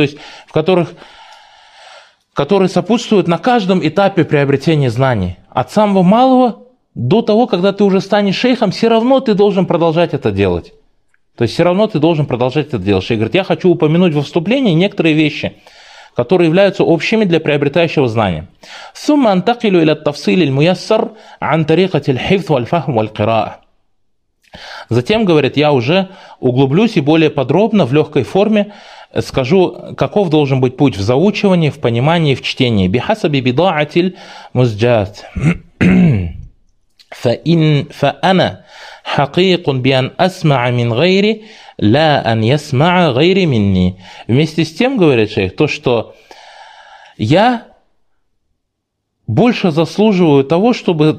Speaker 1: которые сопутствуют на каждом этапе приобретения знаний. От самого малого до того, когда ты уже станешь шейхом, все равно ты должен продолжать это делать. То есть все равно ты должен продолжать это делать. Шейх говорит, я хочу упомянуть во вступлении некоторые вещи, которые являются общими для приобретающего знания. ثم أنتقل إلى التفصيل الميسر عن طريقة الحفظ والفهم والقراءة. Затем, говорит, я уже углублюсь и более подробно, в легкой форме скажу, каков должен быть путь в заучивании, в понимании, в чтении. بحسب بضاعة المزجات فأنا حقيق بأن أسمع من غيري لا أن يسمع غيري مني. Вместе с тем, говорит шейх, то, что я больше заслуживаю того, чтобы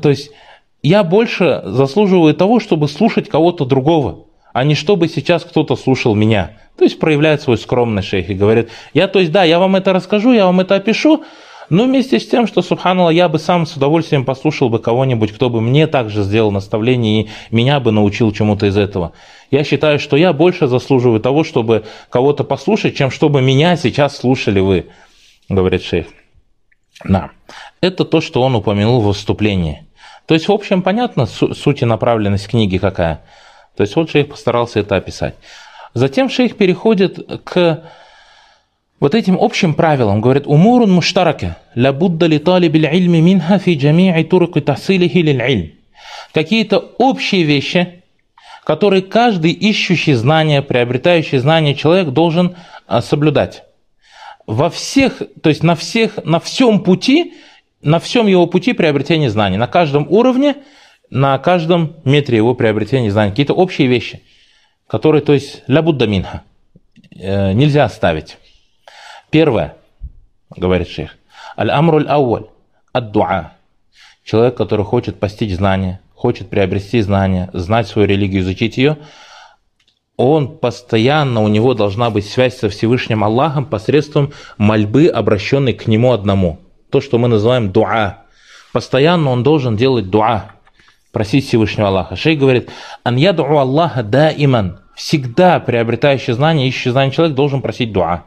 Speaker 1: слушать кого-то другого, а не чтобы сейчас кто-то слушал меня. То есть проявляет свою скромность шейх и говорит, я вам это расскажу, я вам это опишу, но вместе с тем, что, субханаллах, я бы сам с удовольствием послушал бы кого-нибудь, кто бы мне также сделал наставление и меня бы научил чему-то из этого. Я считаю, что я больше заслуживаю того, чтобы кого-то послушать, чем чтобы меня сейчас слушали вы, говорит шейх. Да. Это то, что он упомянул в выступлении. То есть, в общем, понятно суть и направленность книги какая. То есть, вот шейх постарался это описать. Затем шейх переходит к вот этим общим правилам. Говорит, умурун муштарака, ла будда ли талибиль ильми минха фи джами'и туруки тахсилихи лиль ильм. Какие-то общие вещи, которые каждый ищущий знания, приобретающий знания человек должен соблюдать. Во всех, то есть на всем пути, на всем его пути приобретения знаний, на каждом уровне, на каждом метре его приобретения знаний, какие-то общие вещи, которые, то есть, ля будда минха, нельзя оставить. Первое, говорит шейх, аль-амруль ауаль, ад-дуа. Человек, который хочет постичь знания, хочет приобрести знания, знать свою религию, изучить ее, он постоянно, у него должна быть связь со Всевышним Аллахом посредством мольбы, обращенной к Нему одному. То, что мы называем дуа. Постоянно он должен делать дуа, просить Всевышнего Аллаха. Шейх говорит, ан яд'у Аллаха даиман. Всегда приобретающий знания, ищущий знания человек должен просить дуа.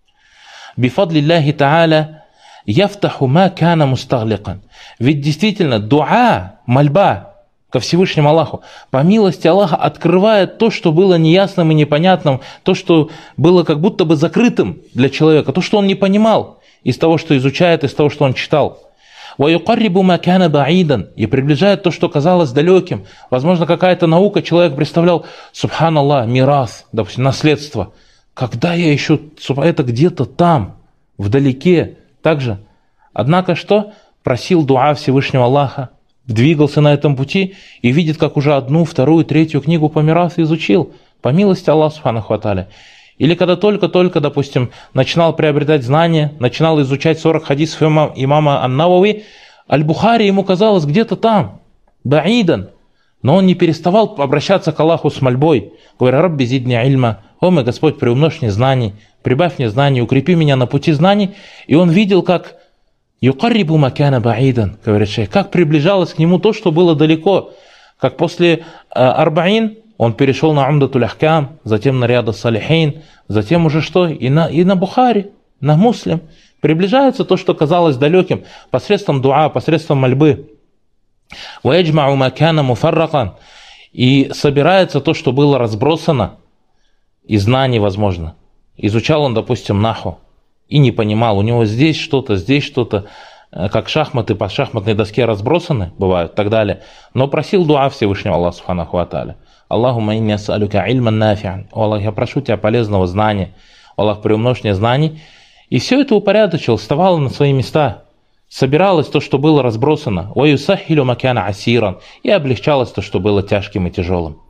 Speaker 1: Бифадлиллахи та'аля яфтаху ма кана мустагликан. Ведь действительно дуа, мольба ко Всевышнему Аллаху, по милости Аллаха, открывает то, что было неясным и непонятным, то, что было как будто бы закрытым для человека, то, что он не понимал из того, что изучает, из того, что он читал. وَيُقَرِّبُ مَا كَانَ بَعِيدًا. И приближает то, что казалось далеким. Возможно, какая-то наука, человек представлял, субханаллах, мирас, допустим, наследство. Когда я еще, это где-то там, вдалеке. Также. Однако что? Просил дуа Всевышнего Аллаха, двигался на этом пути и видит, как уже одну, вторую, третью книгу по мирасу изучил. По милости Аллаха субханаху ва тааля. Или когда только-только, допустим, начинал приобретать знания, начинал изучать 40 хадисов имама Ан-Навави, Аль-Бухари ему казалось где-то там, баидан. Но он не переставал обращаться к Аллаху с мольбой. Говоря, Рабби зидни ильма, о мой Господь, приумножь мне знаний, прибавь мне знаний, укрепи меня на пути знаний. И он видел, как юкаррибу макана баидан, говорит шейх, как приближалось к нему то, что было далеко. Как после Арбаин он перешел на Умдатуль Ахкам, затем на Рияд ас-Салихин, затем уже что? И на Бухари, на Муслим. Приближается то, что казалось далеким, посредством дуа, посредством мольбы. وَيَجْمَعُ مَا كَانَ مُفَرَّقًا. И собирается то, что было разбросано, из знаний, возможно. Изучал он, допустим, наху, и не понимал, у него здесь что-то, как шахматы по шахматной доске разбросаны, бывают, и так далее. Но просил дуа Всевышнего Аллаха субханаху ва тааля. Аллахумма инни ас'алюка ильман нафи'ан. О Аллах, я прошу тебя полезного знания. Аллах, приумножь мне знаний. И все это упорядочил, вставало на свои места. Собиралось то, что было разбросано. Ва юсаххилу ма кана асиран. И облегчалось то, что было тяжким и тяжелым.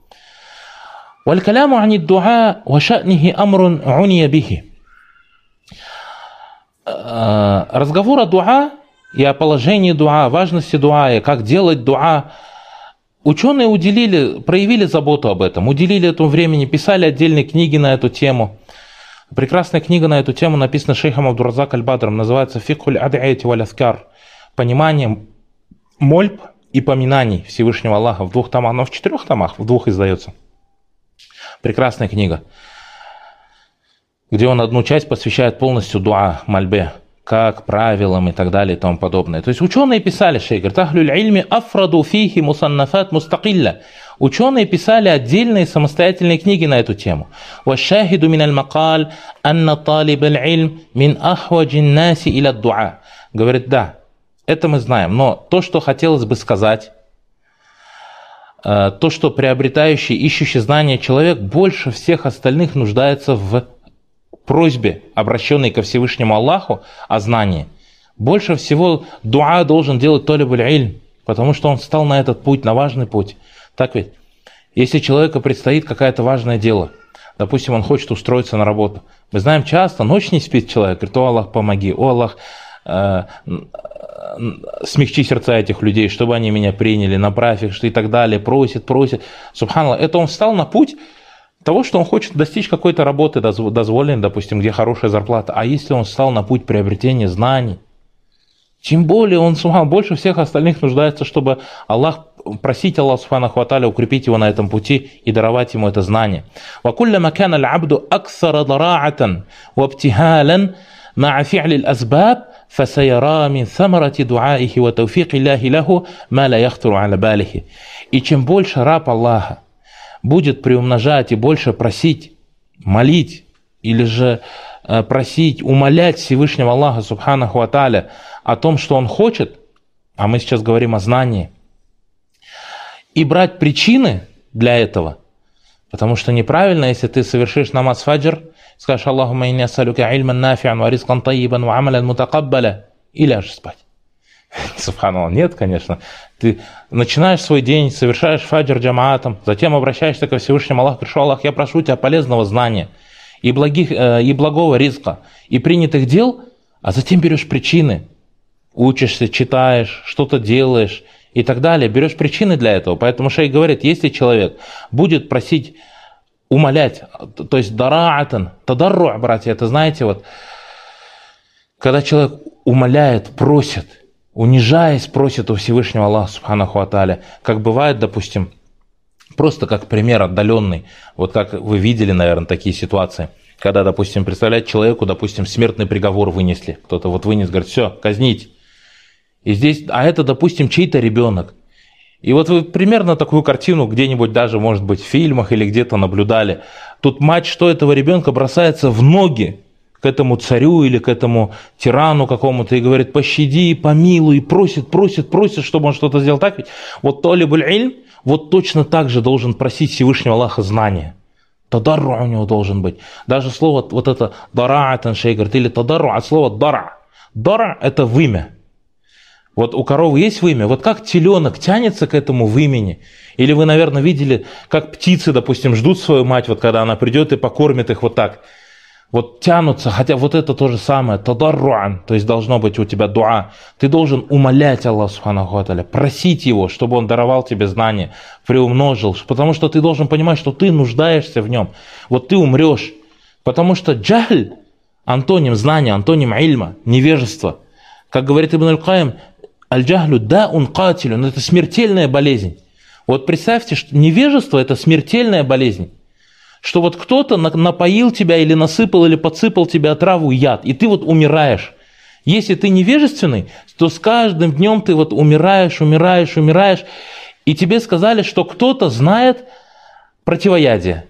Speaker 1: Валь каляму ани дуа ва ша'нихи амрун уния бихи. Разговор о дуа и о положении дуа, важности дуа, и как делать дуа. Ученые проявили заботу об этом, уделили этому времени, писали отдельные книги на эту тему. Прекрасная книга на эту тему написана шейхом Абдур-Разак Аль-Бадром, называется «Фикхуль ад'аяти валь азкар». Понимание мольб и поминаний Всевышнего Аллаха в 2 томах, но в 4 томах, в 2 издается. Прекрасная книга, где он одну часть посвящает полностью дуа, мольбе, как правилам и так далее и тому подобное. То есть ученые писали, шейх говорит, ахлюль ильми афраду фихи мусаннафат мустакилля. Ученые писали отдельные самостоятельные книги на эту тему. Вашахиду мин аль-макаль анна талиб аль-ильм мин ахваджин наси иля дуа. Говорит, да, это мы знаем, но то, что хотелось бы сказать, то, что приобретающий, ищущий знания человек больше всех остальных нуждается в просьбе, обращенной ко Всевышнему Аллаху о знании. Больше всего дуа должен делать талибуль ильм, потому что он встал на этот путь, на важный путь. Так ведь, если человеку предстоит какое-то важное дело, допустим, он хочет устроиться на работу, мы знаем часто, ночь не спит человек, говорит, о Аллах, помоги, о Аллах, смягчи сердца этих людей, чтобы они меня приняли, направь их, и так далее, просит. Субханаллах, это он встал на путь того, что он хочет достичь какой-то работы дозволенной, допустим, где хорошая зарплата. А если он встал на путь приобретения знаний, тем более он больше всех остальных нуждается, чтобы просить Аллаха субханаху ва тааля укрепить его на этом пути и даровать ему это знание. وَكُلَّمَا كَانَ الْعَبْدُ أَكْثَرَ ضَرَاعَةً وَابْتِهَالًا مَعَ فِعْلِ الْأَسْبَابِ فَسَيَرَى مِنْ ثَمَرَةِ دُعَائِهِ وَتَوْفِيقِ اللَّهِ لَهُ مَا لَا يَخْطُرُ عَلَى بَالِهِ. И чем больше раб Аллаха будет приумножать и больше просить, молить, или же просить, умолять Всевышнего Аллаха Субханаху ва Тааля о том, что он хочет, а мы сейчас говорим о знании, и брать причины для этого, потому что неправильно, если ты совершишь намаз фаджр, скажешь «Аллахумма инни ассалюка ильман нафи'ан ва ризкан таййибан ва амалян мутакаббаля» и ляжешь спать. Субханаллах, нет, конечно. Ты начинаешь свой день, совершаешь фаджр джамаатом, затем обращаешься ко Всевышнему Аллаху, говоришь: Аллах, я прошу тебя полезного знания и благого ризка, и принятых дел, а затем берешь причины, учишься, читаешь, что-то делаешь и так далее, берешь причины для этого. Поэтому шейх говорит, если человек будет просить, умолять, то есть дараатан, тадарру, братья, это знаете, вот, когда человек умоляет, просит, унижаясь, просит у Всевышнего Аллаха Субханаху ва Тааля, как бывает, допустим, просто как пример отдаленный, вот как вы видели, наверное, такие ситуации, когда, допустим, представляете, человеку, допустим, смертный приговор вынесли, кто-то вот вынес, говорит, все, казнить, и здесь, а это, допустим, чей-то ребенок. И вот вы примерно такую картину где-нибудь даже, может быть, в фильмах или где-то наблюдали. Тут мать, что этого ребенка бросается в ноги к этому царю или к этому тирану какому-то и говорит: пощади, помилуй, и просит, чтобы он что-то сделал. Так ведь? Вот талибуль ильм, вот точно так же должен просить Всевышнего Аллаха знания. Тадарру у него должен быть. Даже слово вот это дараатан, шейх говорит, или тадарру от слова дара. Дара – это вымя. Вот у коровы есть вымя, вот как теленок тянется к этому вымени. Или вы, наверное, видели, как птицы, допустим, ждут свою мать, вот когда она придет и покормит их вот так. Вот тянутся, хотя вот это то же самое, тадарруан, то есть должно быть у тебя дуа. Ты должен умолять Аллаха Субханаху ва Тааля, просить Его, чтобы Он даровал тебе знания, приумножил, потому что ты должен понимать, что ты нуждаешься в Нем. Вот ты умрешь, потому что джахль, антоним знания, антоним ильма, невежество. Как говорит Ибн Аль-Каим, аль-джахлю даун катилюн, это смертельная болезнь. Вот представьте, что невежество – это смертельная болезнь. Что вот кто-то напоил тебя или насыпал, или подсыпал тебе отраву, яд, и ты вот умираешь. Если ты невежественный, то с каждым днем ты вот умираешь, и тебе сказали, что кто-то знает противоядие.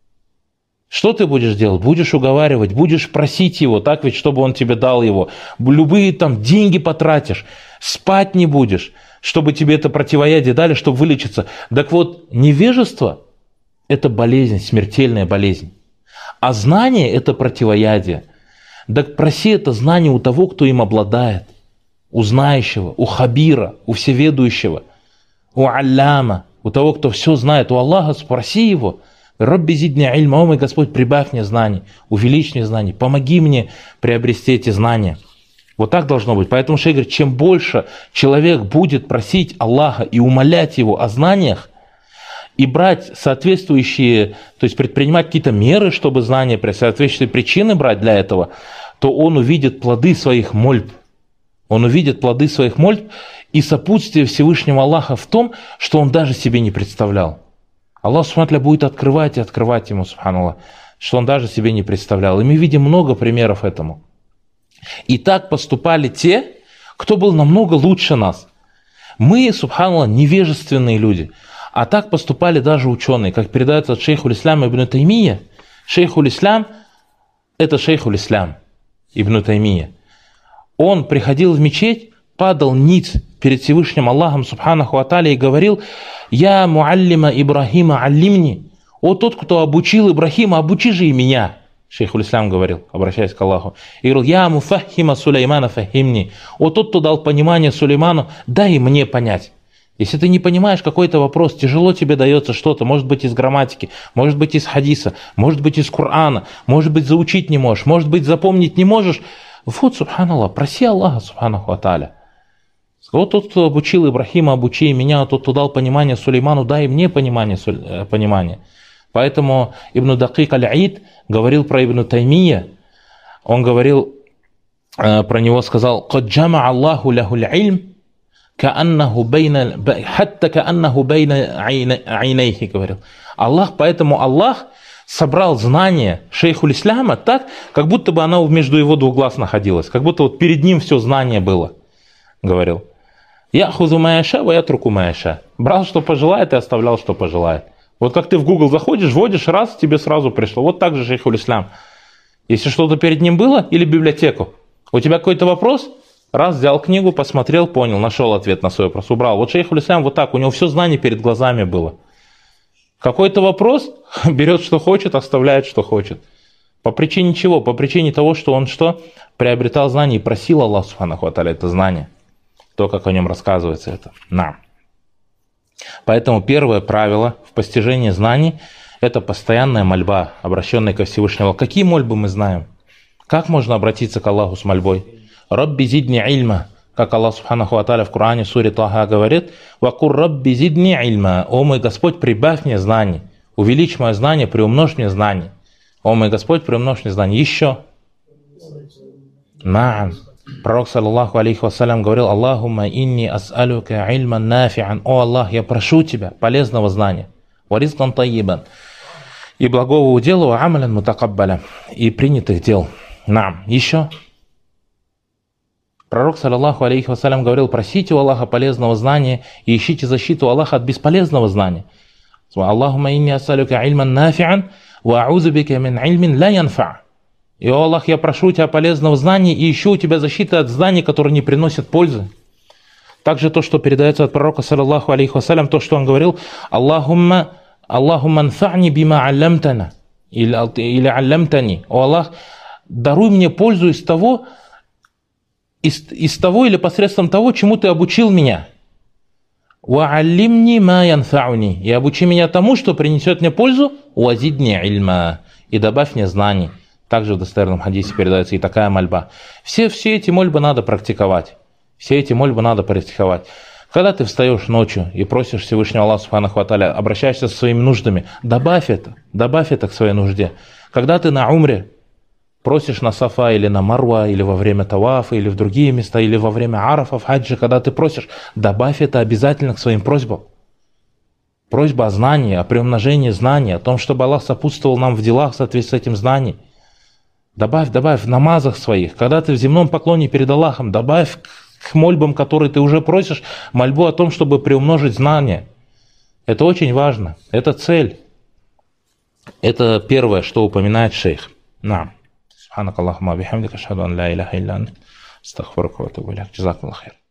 Speaker 1: Что ты будешь делать? Будешь уговаривать, будешь просить его, так ведь, чтобы он тебе дал его. Любые там деньги потратишь, спать не будешь, чтобы тебе это противоядие дали, чтобы вылечиться. Так вот, невежество – это болезнь, смертельная болезнь. А знание – это противоядие. Так проси это знание у того, кто им обладает. У знающего, у хабира, у всеведущего, у алляма, у того, кто все знает. У Аллаха спроси его. Рабби зидни ильма, о мой Господь, прибавь мне знаний, увеличь мне знаний, помоги мне приобрести эти знания. Вот так должно быть. Поэтому шейх говорит, чем больше человек будет просить Аллаха и умолять его о знаниях, и брать соответствующие, то есть предпринимать какие-то меры, чтобы знания, соответствующие причины брать для этого, то он увидит плоды своих мольб. Он увидит плоды своих мольб и сопутствие Всевышнего Аллаха в том, что он даже себе не представлял. Аллах Субхану будет открывать и открывать ему, субханаллах, что он даже себе не представлял. И мы видим много примеров этому. И так поступали те, кто был намного лучше нас. Мы, субханаллах, невежественные люди. А так поступали даже ученые, как передается от шейху Ислам ибн Таймия. Шейху Ислам – это шейху Ислам ибн Таймия. Он приходил в мечеть, падал ниц перед Всевышним Аллахом Субханаху ва Тааля и говорил: «Я муаллима Ибрахима аллимни». О, тот, кто обучил Ибрахима, обучи же и меня. Шейху Ислам говорил, обращаясь к Аллаху. И говорил: «Я муфахима Сулеймана фахимни». О, тот, кто дал понимание Сулейману, дай и мне понять. Если ты не понимаешь какой-то вопрос, тяжело тебе дается что-то, может быть из грамматики, может быть из хадиса, может быть из Корана, может быть заучить не можешь, может быть запомнить не можешь. Вот, субханаллах, проси Аллаха, субханаху ва тааля. Вот тот, кто обучил Ибрахима, обучи меня, тот, кто дал понимание Сулейману, дай мне понимание. Поэтому Ибн Дакик аль-Аид говорил про Ибн Таймия, он говорил, про него сказал: «Кад джама Аллаху лаху аль-илм, хатта кааннаху байна айнайхи», говорил. Аллах собрал знания шейхуль исляма так, как будто бы она между его двух глаз находилась, как будто вот перед ним все знание было, говорил. Я хузу маяша, я труку маяша. Брал, что пожелает, и оставлял, что пожелает. Вот как ты в Google заходишь, вводишь, раз, тебе сразу пришло. Вот так же шейхуль ислям. Если что-то перед ним было, или библиотеку, у тебя какой-то вопрос, раз, взял книгу, посмотрел, понял, нашел ответ на свой вопрос, убрал. Вот шейхуль ислям вот так, у него все знание перед глазами было. Какой-то вопрос, берет, что хочет, оставляет, что хочет. По причине чего? По причине того, что он что? Приобретал знания и просил Аллаха субханаху ва тааля это знание. То, как о нем рассказывается это. Поэтому первое правило в постижении знаний – это постоянная мольба, обращенная ко Всевышнему. Какие мольбы мы знаем? Как можно обратиться к Аллаху с мольбой? «Рабби зидни ильма», как Аллах субханаху ва тааля в Коране, суре Таха говорит, «Вакур рабби зидни ильма», «О мой Господь, прибавь мне знаний, увеличь мое знание, приумножь мне знания». «О мой Господь, приумножь мне знания». Еще. Пророк, саллаллаху алейхи вассалям, говорил: «Аллахумма инни ас'алюка ильман нафи'ан». «О Аллах, я прошу тебя полезного знания, варизкан тайибан, и благого удела, ва амалян мутакаббаля, и принятых дел». Еще. Пророк, саллаллаху алейхи вассалям, говорил: «Просите у Аллаха полезного знания и ищите защиту Аллаха от бесполезного знания». «Аллахумма инни ас'алюка ильман нафи'ан, ва а'узу бика мин ильмин ла янфа». И, о Аллах, я прошу у тебя полезного знания и ищу у тебя защиты от знаний, которые не приносят пользы. Также то, что передается от пророка, саллаллаху алейхи вассалям, то, что он говорил: «Аллахумма анфа'ни бима аллямтана», или аллямтани. «О Аллах, даруй мне пользу из того или посредством того, чему ты обучил меня. «Ва аллимни ма янфа'уни», и обучи меня тому, что принесет мне пользу, «ва зидни ильма», и добавь мне знаний. Также в достоверном хадисе передается и такая мольба. Все эти мольбы надо практиковать. Все эти мольбы надо практиковать. Когда ты встаешь ночью и просишь Всевышнего Аллаха субханаху ва тааля, обращаешься со своими нуждами, добавь это к своей нужде. Когда ты на умре просишь на Сафа или на Марва, или во время Тавафа, или в другие места, или во время Арафа, в хаджи, когда ты просишь, добавь это обязательно к своим просьбам. Просьба о знании, о приумножении знаний, о том, чтобы Аллах сопутствовал нам в делах в соответствии с этим знанием. Добавь в намазах своих. Когда ты в земном поклоне перед Аллахом, добавь к мольбам, которые ты уже просишь, мольбу о том, чтобы приумножить знания. Это очень важно. Это цель. Это первое, что упоминает шейх. Субханакаллахумма бихамдика, ашхаду ан ла иляха илля анта, астагфирука ва атубу илейк. Джазакаллаху хайр.